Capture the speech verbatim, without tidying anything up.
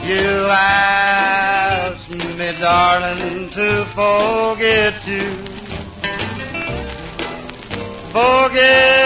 You ask me, darling, to forget you. Forget